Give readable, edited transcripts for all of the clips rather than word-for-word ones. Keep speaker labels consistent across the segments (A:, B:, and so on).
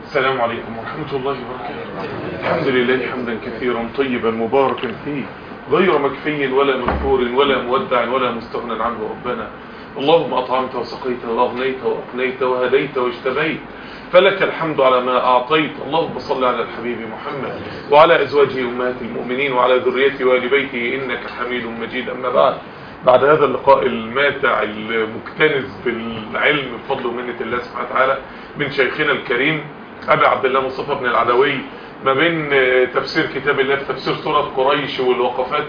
A: السلام عليكم ورحمة الله وبركاته. الحمد لله حمدا كثيرا طيبا مباركا فيه غير مكفي ولا مكفور ولا مودع ولا مستغنى عنه ربنا. اللهم أطعمت وسقيت وأغنيت وأقنيت وهديت واجتبيت، فلك الحمد على ما أعطيت. اللهم صل على الحبيب محمد وعلى أزواجه أمهات المؤمنين وعلى ذريته وآل بيته إنك حميد مجيد. أما بعد هذا اللقاء الماتع المكتنز بالعلم بفضل ومنة الله سبحانه وتعالى من شيخنا الكريم أبي عبد الله مصطفى بن العدوي، ما بين تفسير كتاب الله في تفسير سورة قريش والوقفات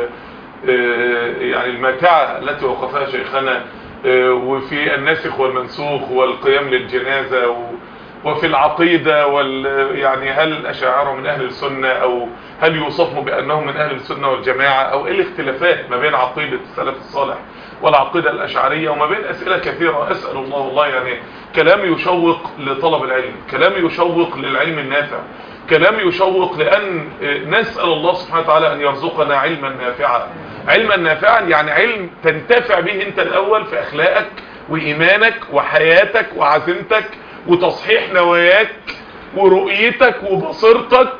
A: يعني الماتعة التي وقفها شيخنا، وفي الناسخ والمنسوخ والقيام للجنازة، وفي العقيدة يعني هل الأشاعرة من أهل السنة أو هل يوصفوا بأنهم من أهل السنة والجماعة، أو إيه الاختلافات ما بين عقيدة السلف الصالح والعقيدة الأشعرية، وما بين أسئلة كثيرة. أسأل الله والله يعني كلام يشوق لطلب العلم، كلام يشوق للعلم النافع، كلام يشوق لأن نسأل الله سبحانه وتعالى أن يرزقنا علما نافعا. علما نافعا يعني علم تنتفع به أنت الأول في أخلاقك وإيمانك وحياتك وعزيمتك وتصحيح نواياك ورؤيتك وبصيرتك،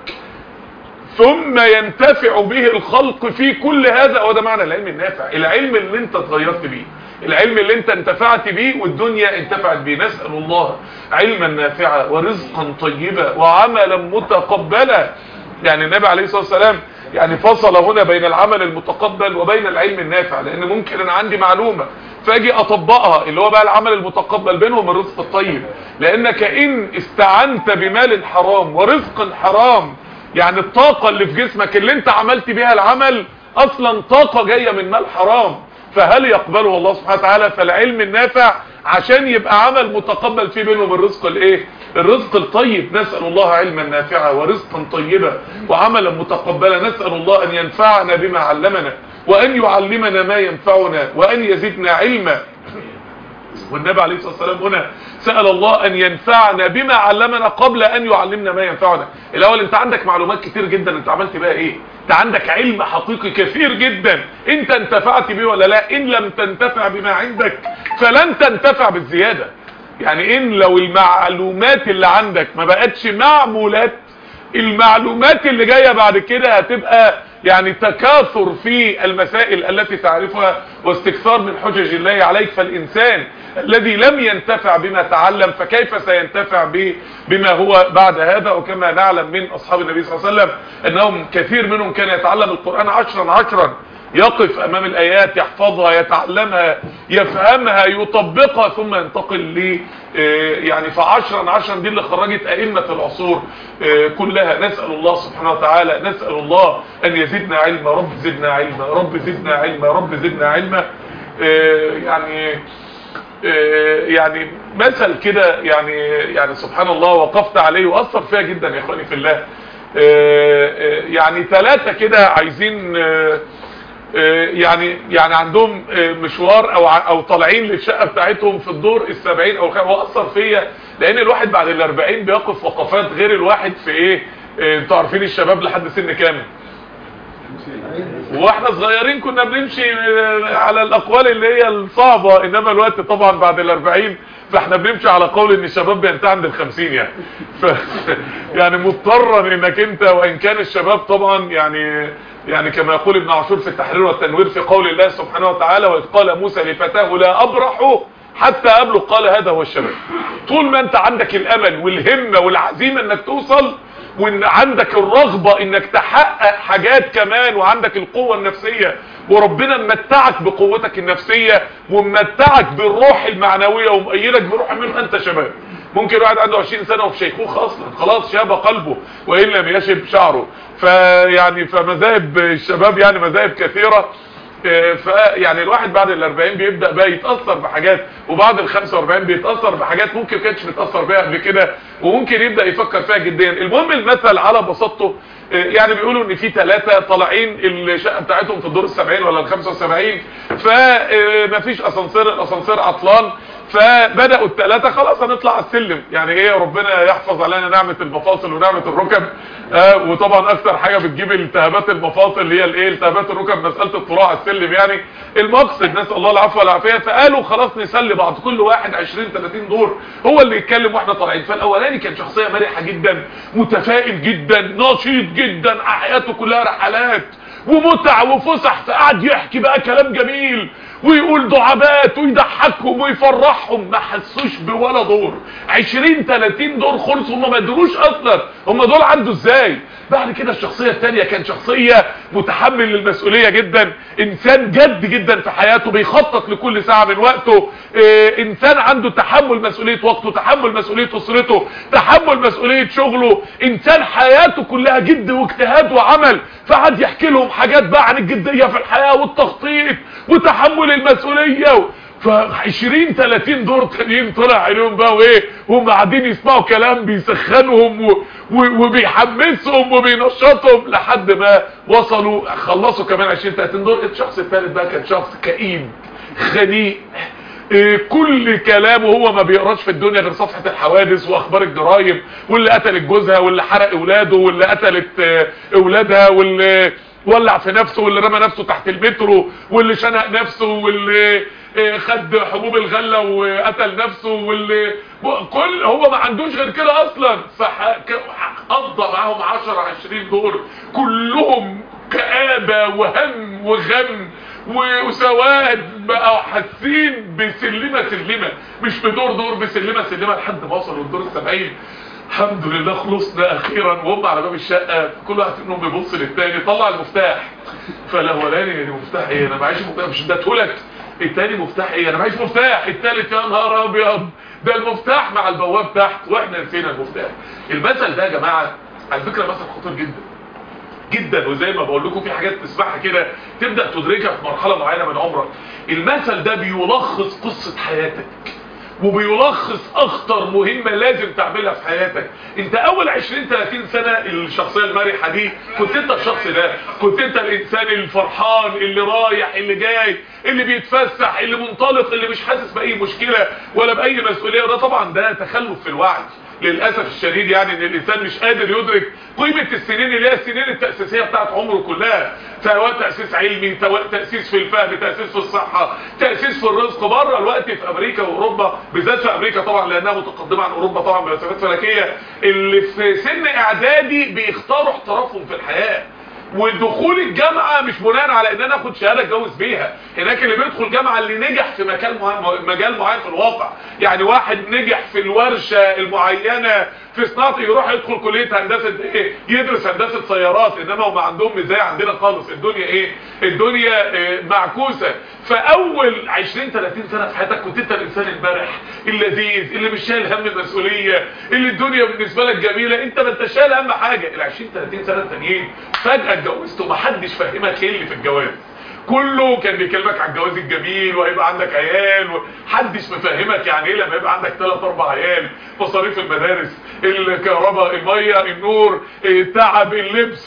A: ثم ينتفع به الخلق في كل هذا. وده معنى العلم النافع، العلم اللي انت اتغيرت بيه، العلم اللي انت انتفعت بيه والدنيا انتفعت بيه. نسأل الله علما نافعا ورزقا طيبا وعملا متقبلا. يعني النبي عليه الصلاة والسلام يعني فصل هنا بين العمل المتقبل وبين العلم النافع، لان ممكن انا عندي معلومة فاجي اطبقها اللي هو بقى العمل المتقبل، بينهم الرزق الطيب. لانك ان استعنت بمال حرام ورزق حرام، يعني الطاقة اللي في جسمك اللي انت عملت بيها العمل اصلا طاقة جاية من مال حرام، فهل يقبله الله سبحانه وتعالى؟ فالعلم النافع عشان يبقى عمل متقبل فيه بينهم الرزق الايه؟ الرزق الطيب. نسأل الله علما نافعا ورزقا طيبا وعملا متقبلا. نسأل الله ان ينفعنا بما علمنا وان يعلمنا ما ينفعنا وان يزيدنا علما. والنبي عليه الصلاة والسلام هنا سأل الله أن ينفعنا بما علمنا قبل أن يعلمنا ما ينفعنا. الأول أنت عندك معلومات كتير جدا، أنت عملت بها إيه؟ أنت عندك علم حقيقي كثير جدا، أنت انتفعت به ولا لا؟ إن لم تنتفع بما عندك فلن تنتفع بالزيادة. يعني إن لو المعلومات اللي عندك ما بقتش معمولات، المعلومات اللي جاية بعد كده هتبقى يعني تكاثر في المسائل التي تعرفها واستكثار من حجج الله عليك. فالإنسان الذي لم ينتفع بما تعلم فكيف سينتفع بما هو بعد هذا؟ وكما نعلم من أصحاب النبي صلى الله عليه وسلم أنهم كثير منهم كان يتعلم القرآن 10 يقف أمام الآيات يحفظها يتعلمها يفهمها يطبقها ثم ينتقل ل يعني ف10 دي اللي خرجت أئمة العصور كلها. نسأل الله سبحانه وتعالى، نسأل الله أن يزيدنا علما. رب زدنا علما، رب زدنا علما، رب زدنا علما. يعني مثل كده يعني سبحان الله وقفت عليه وأثر فيها جدا يا اخواني في الله. يعني 3 كده عايزين يعني عندهم مشوار او طالعين للشقه بتاعتهم في الدور ال70 او هو اثر فيا، لان الواحد بعد ال40 بيقف وقفات غير الواحد في ايه. انتوا عارفين الشباب لحد سن كام؟ واحنا صغيرين كنا بنمشي على الاقوال اللي هي الصعبه، انما الوقت طبعا بعد ال40 فاحنا بنمشي على قول ان الشباب بينتهي عند ال50 يعني. يعني مضطرا انك انت، وان كان الشباب طبعا يعني كما يقول ابن عاشور في التحرير والتنوير في قول الله سبحانه وتعالى: وإذ قال موسى لفتاه لا أبرح حتى أبلغ، قال هذا هو الشباب. طول ما انت عندك الامل والهمة والعزيمة انك توصل، وان عندك الرغبة انك تحقق حاجات كمان، وعندك القوة النفسية وربنا ممتعك بقوتك النفسية وممتعك بالروح المعنوية ومؤيدك بروح منه، انت شباب. ممكن واحد عنده 20 سنة وفي شيخوخة اصلا، خلاص شاب قلبه وإن لم يشب شعره. فمذاهب الشباب يعني مذاهب كثيرة. فيعني الواحد بعد ال40 بيبدأ بقى يتأثر بحاجات، وبعد ال45 بيتأثر بحاجات ممكن كانتش متأثر بيها قبل كده، وممكن يبدأ يفكر فيها جديا. المهم المثل على بساطته يعني بيقولوا ان في 3 طالعين الشقة بتاعتهم في الدور ال70 ولا ال75، فمفيش اسانسير، الاسانسير عطلان، فبداوا الثلاثه خلاص هنطلع على السلم، يعني ايه ربنا يحفظ علينا نعمه المفاصل ونعمه الركب. وطبعا اكثر حاجه بتجيب التهابات المفاصل هي الايه التهابات الركب، مساله الطلوع على السلم يعني. المقصد نسال الله العفو والعافيه. فقالوا خلاص نسلي بعض، كل واحد 20 30 دور هو اللي يتكلم واحنا طالعين. فالاولاني كان شخصيه مرحه جدا، متفائل جدا، نشيط جدا، حياته كلها رحلات ومتع وفسح، فقعد يحكي بقى كلام جميل ويقول دعابات ويضحكهم ويفرحهم. ما حسوش بولا دور، 20 30 دور خلصوا هم ما قدروش اصلا هم دول عنده ازاي. بعد كده الشخصيه الثانيه كان شخصيه متحمل للمسؤوليه جدا، انسان جد جدا في حياته، بيخطط لكل ساعه من وقته، انسان عنده تحمل مسؤوليه وقته، تحمل مسؤوليه اسرته، تحمل مسؤوليه شغله، انسان حياته كلها جد واجتهاد وعمل. فقعد يحكي لهم حاجات بقى عن الجديه في الحياه والتخطيط وتحمل المسؤوليه. ف20 30 دور تانيين طلع عليهم بقى وايه، وهم قاعدين يسمعوا كلام بيسخنهم وبيحمسهم وبينشطهم لحد ما وصلوا خلصوا كمان 20 30 دور. الشخص الثالث بقى كان شخص كئيب خنيق، كل كلامه هو ما بيقراش في الدنيا غير صفحة الحوادث واخبار الجرايم، واللي قتلت جوزها واللي حرق اولاده واللي قتلت اولادها واللي ولع في نفسه واللي رمى نفسه تحت المترو واللي شنق نفسه واللي خد حبوب الغله وقتل نفسه واللي كل هو ما عندوش غير كده اصلا. فقضى معاهم 10 20 دور كلهم كآبة وهم وغم وسواد، بقوا حاسين بسلمه سلمه، مش بدور دور، بسلمه سلمه لحد ما وصلوا للدور ال70. الحمد لله خلصنا اخيرا. وهم على باب الشقه كل واحد منهم بيبص للتاني، طلع المفتاح. فالاولاني المفتاح ايه، انا معيش مفتاح، مش اديتهولك. التاني مفتاح ايه، انا معيش مفتاح. التالت يا نهار ابيض ده المفتاح مع البواب تحت واحنا نسينا المفتاح. المثل ده يا جماعه على فكره مثل خطير جدا جدا، وزي ما بقول لكم في حاجات تسمعها كده تبدا تدركها في مرحله معينه من عمرك. المثل ده بيلخص قصه حياتك وبيلخص اخطر مهمة لازم تعملها في حياتك. انت اول 20 30 سنة الشخصية المرحة دي كنت انت الشخص ده، كنت انت الانسان الفرحان اللي رايح اللي جاي اللي بيتفسح اللي منطلق اللي مش حاسس باي مشكلة ولا باي مسؤولية. وده طبعا ده تخلف في الوعي للأسف الشديد، يعني ان الانسان مش قادر يدرك قيمة السنين اللي هي السنين التأسيسية بتاعت عمره كلها، سواء تأسيس علمي، سواء تأسيس في الفهم، تأسيس في الصحة، تأسيس في الرزق. بره الوقت في امريكا واوروبا، بالذات في امريكا طبعا لانها متقدمة عن اوروبا طبعا بمسافات فلكية، اللي في سن اعدادي بيختاروا احترافهم في الحياة. ودخول الجامعة مش بناء على ان انا اخد شهادة اتجوز بيها، هناك اللي بيدخل جامعة اللي نجح في مجال معين في الواقع. يعني واحد نجح في الورشة المعينة في صناعة يروح يدخل كلية هندسة ايه، يدرس هندسة سيارات. انما هم عندهم مش زي عندنا خالص، الدنيا ايه، الدنيا معكوسة. فاول 20 30 سنة في حياتك كنت انت الانسان المرح اللذيذ اللي مش شايل هم المسؤولية، اللي الدنيا بالنسبة لك جميلة، انت ما انت شايل هم حاجة. ال 20 30 سنة التانيين فجأة اتجوزت ومحدش فهمك ايه اللي في الجواز. كله كان بيكلمك عن الجواز الجميل وهيبقى عندك عيال، ومحدش مفهمك يعني ايه لما يبقى عندك 3 4 عيال، مصاريف المدارس، الكهرباء، الميه، النور، التعب، اللبس،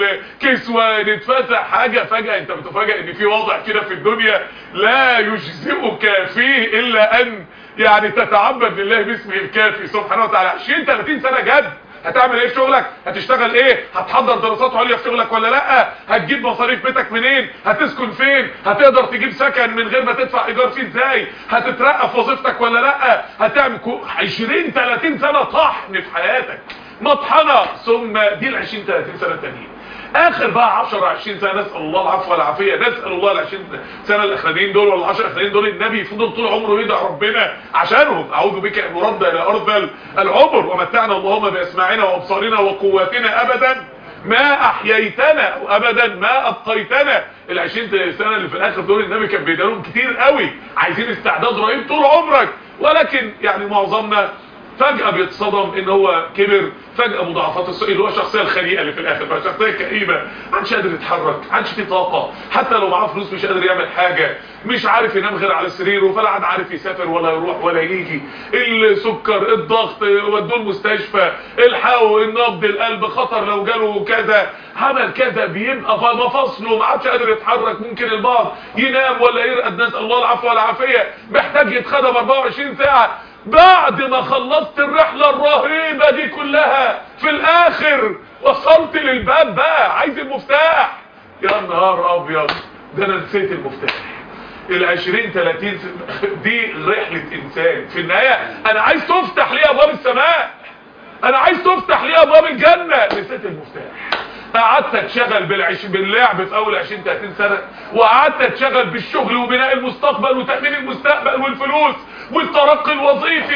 A: الكسوه، نتفسح حاجه. فجاه انت بتفاجئ ان في وضع كده في الدنيا لا يجزئك فيه الا ان يعني تتعبد لله باسمه الكافي سبحانه وتعالى. 20 30 سنه جد. هتعمل ايه في شغلك؟ هتشتغل ايه؟ هتحضر دراسات عليا في شغلك ولا لا؟ هتجيب مصاريف بيتك منين؟ هتسكن فين؟ هتقدر تجيب سكن من غير ما تدفع ايجار فيه ازاي؟ هتترقى في وظيفتك ولا لا؟ هتعمل 20 30 سنه طحن في حياتك، مطحنه. ثم دي ال 20 30 سنه التانيين. اخر بقى 10 20 سنه نسال الله العفو والعافيه، نسال الله ال 20 سنه الاخرانيين دول ولا 10 الاخرانيين دول النبي فضل طول عمره يدعي ربنا عشانهم. اعوذ بك ان نرد الى ارذل العمر ومتعنا اللهم باسماعنا وابصارنا وقواتنا ابدا ما احييتنا وابدا ما ابقيتنا. ال 20 سنه اللي في الاخر دول النبي كان بيدعي لهم كتير قوي، عايزين استعداد رهيب طول عمرك. ولكن يعني معظمنا فجأة بيتصدم ان هو كبر، فجأة مضاعفات السوء اللي هو الشخصية الخليئة اللي في الاخر بقى شخصية كئيبة، محدش قادر يتحرك، محدش فيه طاقة، حتى لو معاه فلوس مش قادر يعمل حاجة، مش عارف ينام غير على سريره، فلا عاد عارف يسافر ولا يروح ولا يجي، السكر، الضغط، ودوه المستشفى، الحاو، النبض، القلب، خطر لو جاله كذا، عمل كذا، بيبقى مفاصله ما عادش قادر يتحرك، ممكن البعض ينام ولا يرقد، نسأل الله العفو والعافية، محتاج يتخدم 24 ساعة. بعد ما خلصت الرحلة الرهيبة دي كلها في الاخر وصلت للباب بقى عايز المفتاح. يا نهار ابيض، ده انا نسيت المفتاح. ال20-30 دي رحلة انسان، في النهاية انا عايز تفتح لي ابواب السماء، انا عايز تفتح لي ابواب الجنة، نسيت المفتاح. قعدت اتشغل باللعب في اول 20-30 سنة، وقعدت اتشغل بالشغل وبناء المستقبل وتأمين المستقبل والفلوس والترقي الوظيفي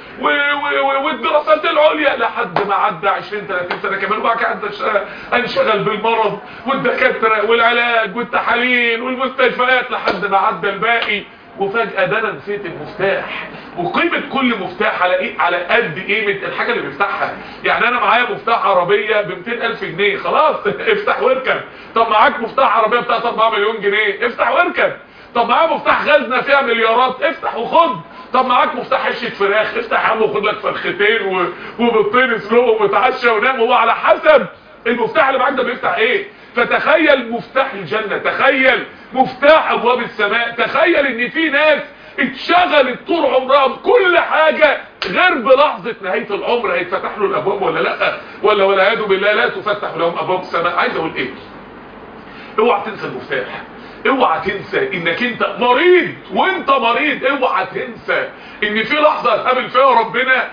A: والدراسات العليا، لحد ما عدى 20-30 سنة كمان، وبعد كده انشغل بالمرض والدكاترة والعلاج والتحاليل والمستشفيات لحد ما عدى الباقي، وفجأة ده انا نسيت المفتاح. وقيمة كل مفتاح على ايه؟ على قد قيمة الحاجة اللي بيفتحها. يعني انا معايا مفتاح عربية ب200,000 جنيه، خلاص افتح واركب. طب معاك مفتاح عربية بتاعت 4 مليون جنيه، افتح واركب. طب معاك مفتاح غزنة فيها مليارات، افتح وخد. طب معاك مفتاح عشة فراخ، افتح يا عم وخد لك فرختين وبيضتين اسلقهم وتعشى ونام. هو على حسب المفتاح اللي معاك ده بيفتح ايه. فتخيل مفتاح الجنة، تخيل مفتاح ابواب السماء، تخيل ان في ناس اتشغلت طول عمرها بكل حاجة غير بلحظة نهاية العمر هيتفتح له الابواب ولا لا، ولا والعياذ بالله لا تفتح لهم ابواب السماء. عايز اقول ايه؟ اوعى تنسى المفتاح، اوعى تنسى انك انت مريض، وانت مريض اوعى تنسى ان في لحظة هتقابل فيها ربنا،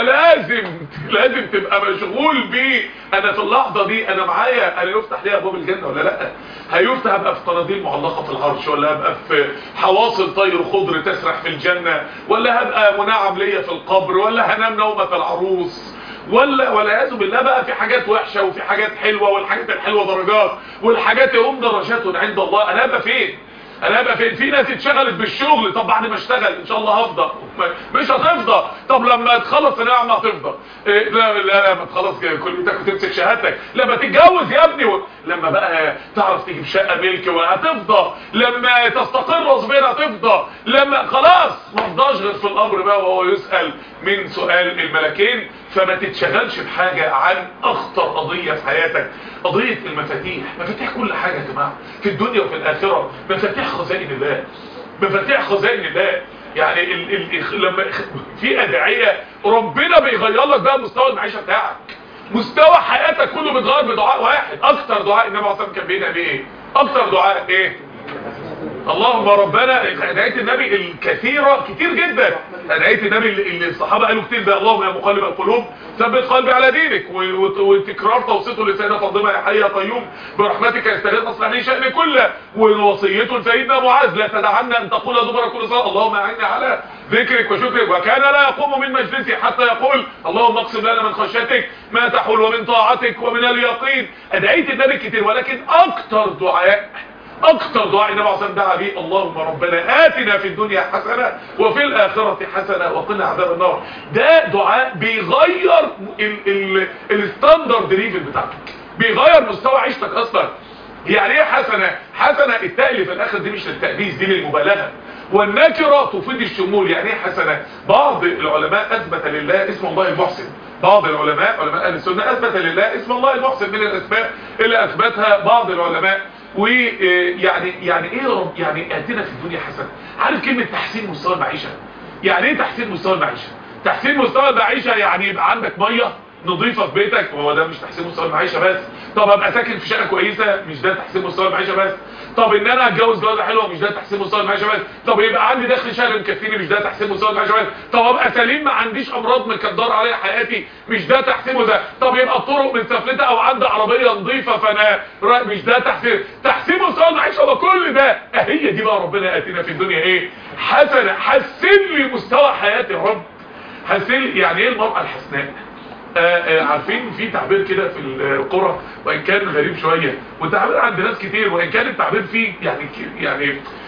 A: فلازم تبقى مشغول بيه. انا في اللحظة دي انا معايا، انا يفتح لي ابواب الجنة ولا لا؟ هيفتح ابقى في قناديل معلقة في العرش، ولا هبقى في حواصل طير خضر تسرح في الجنة، ولا هبقى منعم ليا في القبر، ولا هنام نومة العروس، ولا والعياذ بالله بقى في حاجات وحشة وفي حاجات حلوة، والحاجات الحلوة درجات والحاجات هم درجات عند الله. انا هبقى فين؟ انا هبقى فين؟ في ناس اتشغلت بالشغل، طب بعد ما اشتغل ان شاء الله هفضى، مش هتفضى. طب لما تخلص ثانويه عامه هتفضى؟ إيه لا لا لا، لما تخلص كليتك وتمسك شهادتك، لما تتجوز يا ابني، لما بقى تعرف تجيب شقه ملك وهتفضى، لما تستقر رسميا هتفضى، لما خلاص ما فضاش غير في الامر بقى وهو يسال من سؤال الملكين. فما تتشغلش بحاجه عن اخطر قضيه في حياتك، قضيه المفاتيح. مفاتيح كل حاجه يا جماعه في الدنيا وفي الاخره، مفاتيح خزائن الله، مفاتيح خزائن الله. يعني لما في ادعيه ربنا بيغير لك بقى مستوى المعيشه بتاعك، مستوى حياتك كله بيتغير بدعاء واحد. اكتر دعاء النبي عليه الصلاه والسلام كان بيدعي بيه ايه؟ اكتر دعاء ايه؟ اللهم ربنا. ادعية النبي الكثيرة كتير جدا، ادعية النبي اللي الصحابة قالوا كتير ده اللهم يا مقلب القلوب ثبت قلبي على دينك، وتكرار توصيته لسيدنا فاطمة يا حي يا قيوم برحمتك يستغيث اصلح لي شأني كله، ووصيته لسيدنا معاذ لا تدعنا ان تقول دبر كل صلاة اللهم اعني على ذكرك وشكرك، وكان لا يقوم من مجلسه حتى يقول اللهم اقسم لنا من خشيتك ما تحول ومن طاعتك ومن اليقين. ادعية النبي كتير، ولكن اكتر دعاء النبي عليه الصلاه والسلام دعا بيه اللهم ربنا آتنا في الدنيا حسنة وفي الآخرة حسنة وقنا عذاب النار. ده دعاء بيغير الستاندرد ليفل بتاعتك، بيغير مستوى عيشتك اصلا. يعني ايه حسنة؟ حسنة التاء اللي في الاخر دي مش للتأبيس، دي للمبالغة، والنكرة تفيد الشمول. يعني ايه حسنة؟ بعض العلماء اثبت لله اسم الله المحسن، بعض العلماء علماء اهل السنه اثبت لله اسم الله المحسن من الاسماء اللي اثبتها بعض العلماء. ويعني ايه رب؟ يعني اتنا في الدنيا حسنه. عارف كلمه تحسين مستوى المعيشه؟ يعني ايه تحسين مستوى المعيشه؟ تحسين مستوى المعيشه يعني يبقى عندك ميه نظيفه في بيتك، وهو ده مش تحسين مستوى المعيشه بس. طب ابقى ساكن في شقه كويسه، مش ده تحسين مستوى المعيشه بس. طب ان انا اتجوز جوازه حلوه، مش ده تحسين مستوى المعيشه بس. طب يبقى عندي دخل شهري مكفيني، مش ده تحسين مستوى المعيشه بس. طب ابقى سليم ما عنديش امراض مكدره عليا حياتي، مش ده تحسين ده. طب يبقى الطرق متسفلته او عندي عربيه نظيفه فانا مش ده تحسين مستوى المعيشه. وكل ده هي دي بقى ربنا اتينا في الدنيا ايه؟ حسنه. حسن لي مستوى حياتي يا رب، حسن. يعني ايه المرأة الحسناء؟ عارفين في تعبير كده في القرى وان كان غريب شوية، والتعبير عند ناس كتير وان كان التعبير فيه يعني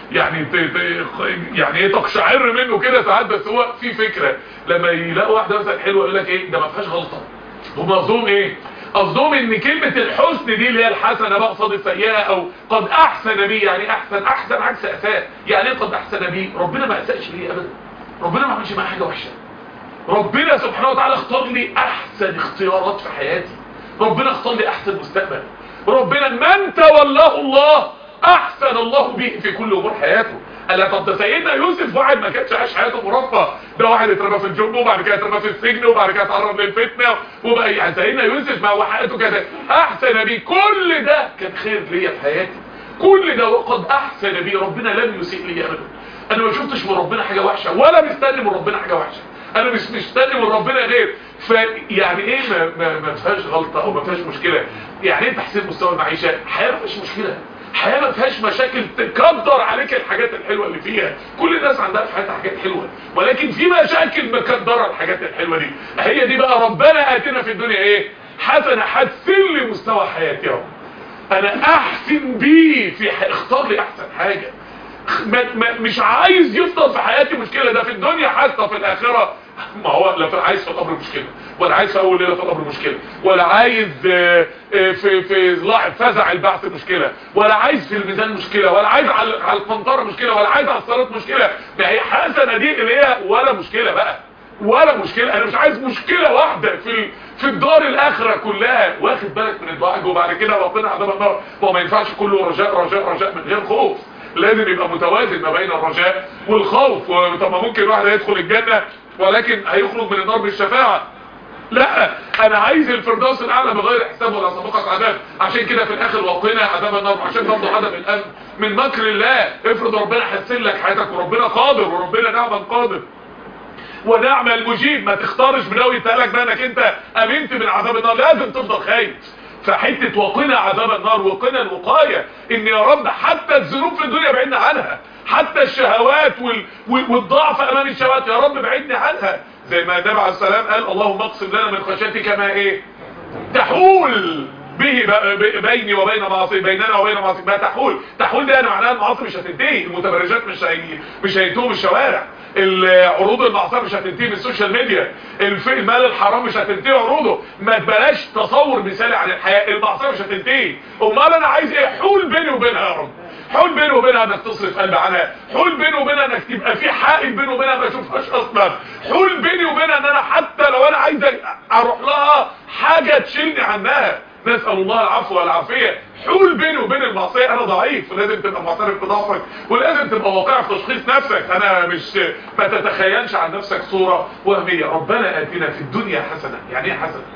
A: يعني يعني ايه تقشعر منه كده ساعات. بس هو في فكره لما يلاقوا واحده مثلا حلوه يقول لك ايه ده ما فيهاش غلطه. هم قصدهم ايه؟ قصدهم ان كلمه الحسن دي اللي هي الحسنه بقى قصاد السيئه، او قد احسن بي يعني احسن عكس اساء. يعني ايه قد احسن بي؟ ربنا ما اساءش لي ابدا، ربنا ما عملش معايا حاجه وحشه، ربنا سبحانه وتعالى اختار لي احسن اختيارات في حياتي، ربنا اختار لي احسن مستقبل، ربنا من تولاه الله احسن الله به في كل امور حياته. الا طب ده سيدنا يوسف واحد ما كانش عايش حياته مرفه، ده واحد اترمى في الجب وبعد كده اترمى في السجن وبعد كده اتعرض للفتنه وبقى يعني سيدنا يوسف ما هو حياته كده احسن بيه، كل ده كان خير ليا في حياتي، كل ده وقد احسن بيه، ربنا لم يسيء لي ابدا. انا ما شفتش من ربنا حاجه وحشه ولا مستني من ربنا حاجه وحشه، انا مش مستني من ربنا غير. فيعني ايه ما فيهاش غلطه او ما فيهاش مشكله؟ يعني ايه تحسين مستوى المعيشه؟ حياه ما فيهاش مشكله، حياه ما فيهاش مشاكل تقدر عليك الحاجات الحلوه اللي فيها. كل الناس عندها في حياتها حاجات حلوه، ولكن في مشاكل مقدره الحاجات الحلوه دي. هي دي بقى ربنا اتنا في الدنيا ايه؟ حسنه، حسن لي مستوى حياتي يا رب، انا احسن بيه في اختار لي احسن حاجه. مش عايز يفضل في حياتي مشكله، ده في الدنيا حتى في الاخره. ما هو لا عايز في القبر مشكله، ولا عايز في اول ليله في القبر مشكله، ولا عايز في فزع البعث مشكله، ولا عايز في الميزان مشكله، ولا عايز على القنطره مشكله، ولا عايز على الصلاه مشكله. ما هي حسنه دي اللي هي ولا مشكله بقى، ولا مشكله. انا مش عايز مشكله واحده في الدار الاخره كلها. واخد بالك من الدعاء وبعد كده ربنا عذاب النار. هو ما ينفعش كله رجاء رجاء رجاء من غير خوف، لازم يبقى متوازن ما بين الرجاء والخوف. طب ما ممكن واحد يدخل الجنه ولكن هيخرج من النار بالشفاعه؟ لا، انا عايز الفردوس الاعلى بغير حساب ولا سابقه عذاب. عشان كده في الاخر وقنا عذاب النار، عشان برضه عدم الامن من مكر الله. افرض ربنا حسن لك حياتك وربنا قادر، وربنا نعم القادر ونعم المجيب، ما تختارش بناوي يتقالك بقى انك انت امنت من عذاب النار، لازم تفضل خايف. فحته وقنا عذاب النار، وقنا الوقايه، ان يا رب حتى الذنوب في الدنيا بعدنا عنها، حتى الشهوات والضعف امام الشهوات يا رب بعدني عنها. زي ما النبي عليه السلام قال اللهم اقسم لنا من خشيتك ما ايه تحول به بيني وبين معاصي، بيننا وبين معاصي. ما تحول دي انا معناها المعاصي مش هتنتهي، المتبرجات مش هينتهوا بالشوارع، العروض المعصيه مش هتنتهي بالسوشيال ميديا، المال الحرام مش هتنتهي عروضه. ما تبلاش تصور مثالي عن الحياه، المعصيه مش هتنتهي. امال انا عايز ايه؟ حول بيني وبينها يا رب، حول بيني وبينها انك تصرف قلب عنها، حول بيني وبينها انك تبقى في حائل بيني وبينها ما اشوفهاش اصلا، حول بيني وبينها ان انا حتى لو انا عايز اروح لها حاجه تشيلني عنها، نسال الله العفو والعافيه. حول بيني وبين المعصيه، انا ضعيف ولازم تبقى معترف بضعفك، ولازم تبقى واقعي في تشخيص نفسك. انا مش ما تتخيلش عن نفسك صوره وهميه. ربنا اتنا في الدنيا حسنه. يعني ايه حسنه؟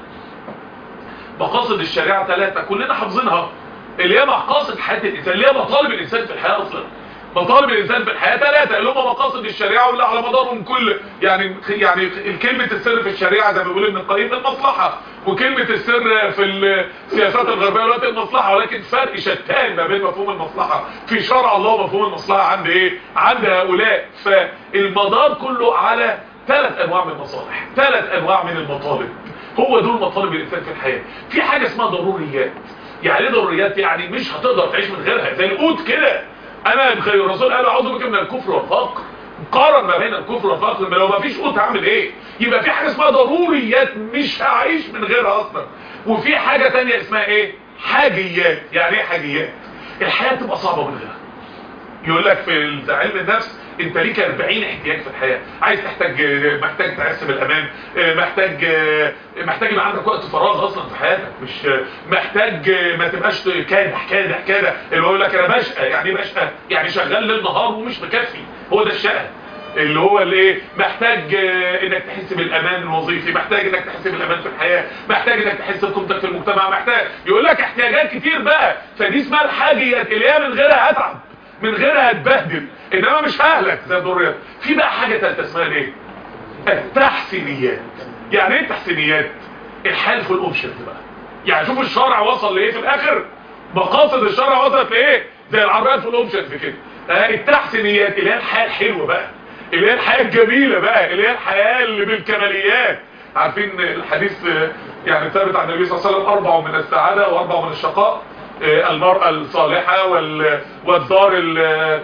A: مقاصد الشريعه 3 كلنا حافظينها، اللي هي مقاصد حياه الانسان، اللي هي مطالب الانسان في الحياه اصلا. مطالب الانسان في الحياه 3 اللي هم مقاصد الشريعه، واللي على مدارهم كل يعني كلمه السر في الشريعه زي ما بيقول ابن القيم المصلحه، وكلمه السر في السياسات الغربيه دلوقتي المصلحه. ولكن فرق شتان ما بين مفهوم المصلحه في شرع الله ومفهوم المصلحه عند ايه؟ عند هؤلاء. فالمدار كله على 3 انواع من المصالح، 3 انواع من المطالب. هو دول مطالب الانسان في الحياه. في حاجه اسمها ضروريات. يعني ايه ضروريات؟ يعني مش هتقدر تعيش من غيرها، زي القوت كده. انا الرسول قال اعوذ بك من الكفر والفقر، قارن ما بين الكفر والفقر. لو ما فيش قوت هعمل ايه؟ يبقى في حاجه اسمها ضروريات مش هعيش من غيرها اصلا. وفي حاجه تانية اسمها ايه؟ حاجيات. يعني ايه حاجيات؟ الحياه تبقى صعبه من غيرها. يقول لك في علم النفس انت ليك 40 احتياج في الحياه. عايز محتاج تحس بالامان، محتاج يبقى عندك وقت فراغ اصلا في حياتك، مش محتاج ما تبقاش كادح اللي هو يقول لك انا بشقى. يعني ايه بشقى؟ يعني شغال ليل نهار ومش مكفي، هو ده الشقى. اللي هو الايه؟ محتاج انك تحس بالامان الوظيفي، محتاج انك تحس بالامان في الحياه، محتاج انك تحس بقيمتك في المجتمع، محتاج يقول لك احتياجات كتير بقى. فدي اسمها الحاجيات اللي هي من غيرها هتعب، من غيرها هتبهدل، انما مش ههلك زي الضروريات. في بقى حاجه ثالثه اسمها ايه؟ التحسينيات. يعني ايه تحسينيات؟ الحال في الاوبشنز بقى. يعني شوف الشرع وصل لايه في الاخر، مقاصد الشرع وصلت لايه، زي العربيات في الاوبشنز كده. التحسينيات اللي هي الحياه الحلوه بقى، اللي هي الحياه الجميله بقى، اللي هي الحياه اللي بالكماليات. عارفين الحديث يعني ثابت عن النبي صلى الله عليه وسلم 4 من السعاده و4 من الشقاء، المرأة الصالحة والدار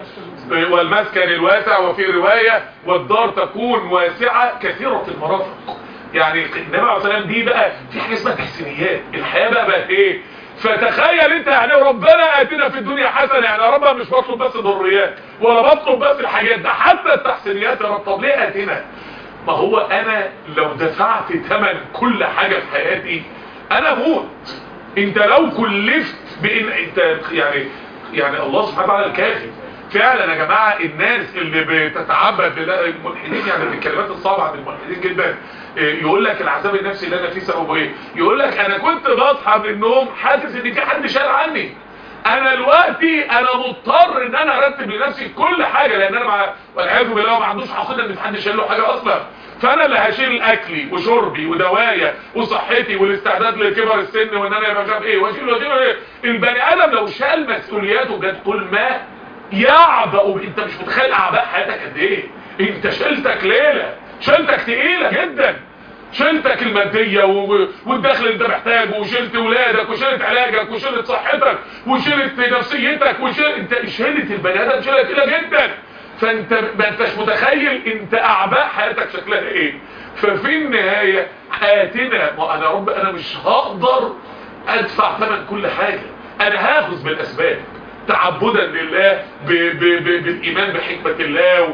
A: والمسكن الواسع، وفي رواية والدار تكون واسعة كثيرة المرافق. يعني النبي عليه الصلاة والسلام دي بقى في حاجة اسمها تحسينيات، الحياة بقت ايه؟ فتخيل انت يعني ربنا اتنا في الدنيا حسنة، يعني يا رب مش بطلب بس ضروريات ولا بطلب بس الحاجات، ده حتى التحسينيات يا رب. طب ليه اتنا؟ ما هو انا لو دفعت ثمن كل حاجة في حياتي انا موت. انت لو كلفت بان انت يعني الله سبحانه وتعالى الكافي فعلا يا جماعة. الناس اللي بتتعبد الملحدين، يعني من الكلمات الصعبة عند الملحدين جدا، يقول لك العذاب النفسي اللي انا فيه سببه ايه؟ يقول لك انا كنت بصحى من النوم حاسس ان في حد شال عني، انا دلوقتي انا مضطر ان انا ارتب لنفسي كل حاجة، لان انا والعياذ بالله ما عندوش عقيدة ان في حد شال له حاجة اصلا. فانا اللي هشيل اكلي وشربي ودوايا وصحتي والاستعداد لكبر السن وان انا يبقى مش عارف ايه واشيل ايه. البني ادم لو شال مسؤولياته بجد طول ما يعبأ، انت مش متخيل اعباء حياتك قد ايه. انت شيلتك ليلة، شيلتك تقيلة جدا، شيلتك المادية والدخل اللي انت محتاجه، وشيلت ولادك وشيلت علاجك وشيلت صحتك وشيلت نفسيتك انت شيلت البني ادم شيلة تقيلة جدا. فانت ما انتش متخيل انت اعباء حياتك شكلها ايه. ففي النهاية حياتنا، ما انا رب انا مش هقدر ادفع ثمن كل حاجة، انا هاخذ بالاسباب تعبدا لله بالايمان بحكمة الله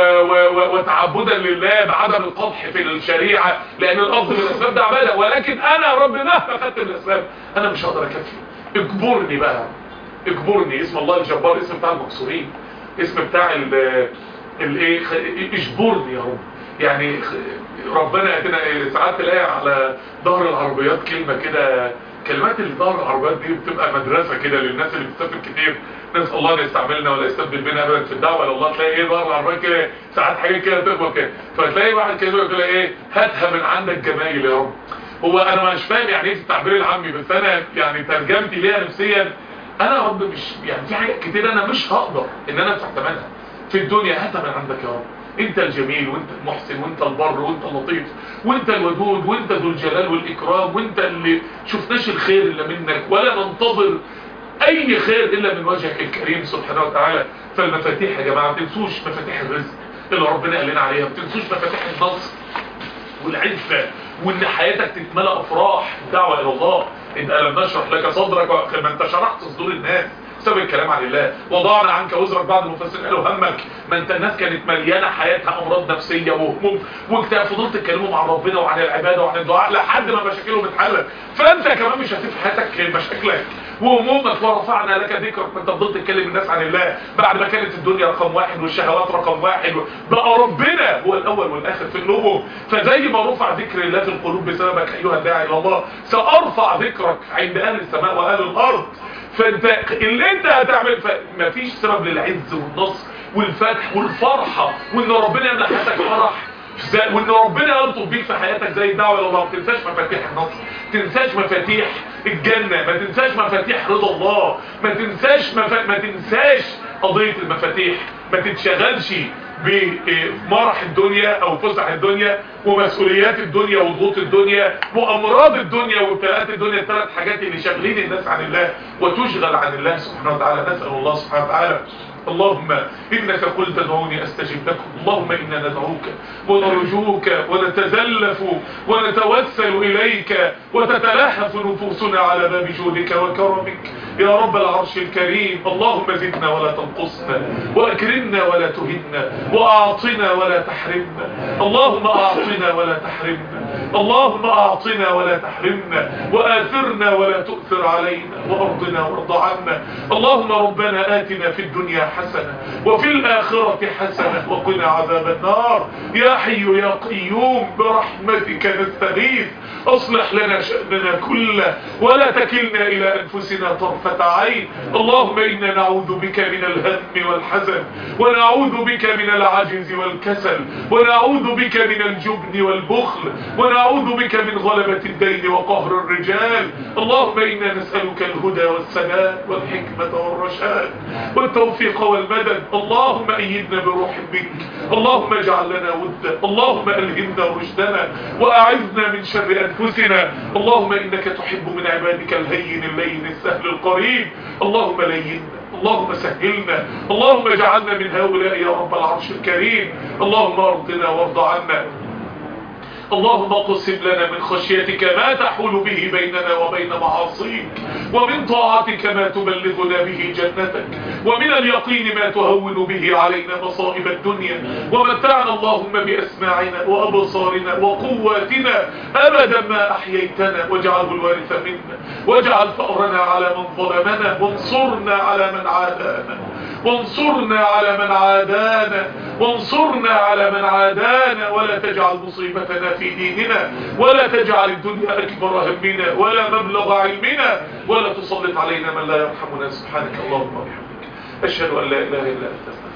A: وتعبدا لله بعدم القدح في الشريعة، لان الاخذ بالاسباب ده عبادة. ولكن انا رب مهما اخذت بالاسباب انا مش هقدر اكفي. اجبرني بقى، اجبرني. اسم الله الجبار، اسم بتاع المقصورين، اسم بتاع الايه، اجبرني يا رب. يعني ربنا ياتينا ساعات تلاقي على ظهر العربيات كلمة كده، كلمات اللي ظهر العربيات دي بتبقى مدرسة كده للناس اللي بتسافر كتير. نسأل الله ان يستعملنا ولا يستبدل بنا ابدا في الدعوة الى الله. تلاقي ايه ظهر العربيات كده ساعات حاجات كده تخبط كده، فتلاقي واحد كده يقول كده ايه، هاتها من عندك جمايل يا رب. هو انا مش فاهم يعني ايه التعبير العامي، بس انا يعني ترجمتي ليها نفسيا انا يا رب مش يعني في حاجات كتير انا مش هقدر ان انا ادفع ثمنها في الدنيا، هاتها من عندك يا رب. انت الجميل وانت المحسن وانت البر وانت اللطيف وانت الودود وانت ذو الجلال والاكرام، وانت اللي شفناش الخير الا منك ولا ننتظر اي خير الا من وجهك الكريم سبحانه وتعالى. فالمفاتيح يا جماعه ما تنسوش مفاتيح الرزق اللي ربنا قال لنا عليها، ما تنسوش مفاتيح النصر والعزه، وان حياتك تتملى افراح الدعوه الى الله. انت الم نشرح لك صدرك، ما انت شرحت صدور الناس بسبب الكلام عن الله. وضعنا عنك وزرك، بعض المفسرين قالوا همك، ما انت الناس كانت مليانه حياتها امراض نفسيه وهموم واكتئاب، فضلت تتكلموا مع ربنا وعن العباده وعن الدعاء لحد ما مشاكلهم اتحلت. فانت كمان مش هتفهم حياتك مشاكلك وهمومك، ورفعنا لك ذكرك. ما انت فضلت تتكلم الناس عن الله بعد ما كانت الدنيا رقم واحد والشهوات رقم واحد، بقى ربنا هو الاول والاخر في قلوبهم. فزي ما رفع ذكر الله في القلوب بسببك ايها الداعي الى الله، سارفع ذكرك عند اهل السماء واهل الارض. فانت اللي انت هتعمل، مفيش سبب للعز والنصر والفتح والفرحة، وان ربنا يمنح حياتك فرح، وان ربنا يلطف بيك في حياتك زي الدعوة الى الله. ما تنساش مفاتيح النصر، ما تنساش مفاتيح الجنة، ما تنساش مفاتيح رضا الله، ما تنساش قضية المفاتيح. ما تتشغلش بمرح الدنيا او فسح الدنيا ومسؤوليات الدنيا وضغوط الدنيا وامراض الدنيا وابتلاءات الدنيا، الثلاث حاجات اللي شاغلين الناس عن الله وتشغل عن الله سبحانه وتعالى. نسأل الله سبحانه وتعالى اللهم إنك قلت ادعوني أستجب لكم. اللهم إنا ندعوك ونرجوك ونتزلف ونتوسل إليك وتتلهف نفوسنا على باب جودك وكرمك يا رب العرش الكريم. اللهم زدنا ولا تنقصنا، وأكرمنا ولا تهنا، وأعطنا ولا تحرمنا. اللهم أعطنا ولا تحرمنا، اللهم أعطنا ولا تحرمنا، وآثرنا ولا تؤثر علينا، وأرضنا وارض عنا. اللهم ربنا آتنا في الدنيا حسنة وفي الآخرة حسنة وقنا عذاب النار. يا حي يا قيوم برحمتك نستغيث، أصلح لنا شأننا كله ولا تكلنا إلى أنفسنا طرفة عين. اللهم إنا نعوذ بك من الهم والحزن، ونعوذ بك من العجز والكسل، ونعوذ بك من الجبن والبخل، ونعوذ بك من غلبة الدين وقهر الرجال. اللهم إنا نسألك الهدى والسداد والحكمة والرشاد والتوفيق والمدد. اللهم أيدنا بروح بك، اللهم اجعل لنا ودا، اللهم ألهمنا رشدنا وأعذنا من شر أنفسنا. اللهم إنك تحب من عبادك الهين اللين السهل القريب قريب. اللهم لينا، اللهم سهلنا، اللهم اجعلنا من هؤلاء يا رب العرش الكريم. اللهم ارضنا وارض عنا. اللهم اقسم لنا من خشيتك ما تحول به بيننا وبين معاصيك، ومن طاعتك ما تبلغنا به جنتك، ومن اليقين ما تهون به علينا مصائب الدنيا. ومتعنا اللهم بأسماعنا وأبصارنا وقواتنا أبدا ما أحييتنا، واجعله الوارث منا، واجعل ثأرنا على من ظلمنا، وانصرنا على من عادانا، وانصرنا على من عادانا، وانصرنا على من عادانا، ولا تجعل مصيبتنا في ديننا، ولا تجعل الدنيا أكبر همنا ولا مبلغ علمنا، ولا تسلط علينا من لا يرحمنا. سبحانك اللهم وبحمدك، أشهد أن لا إله إلا أنت.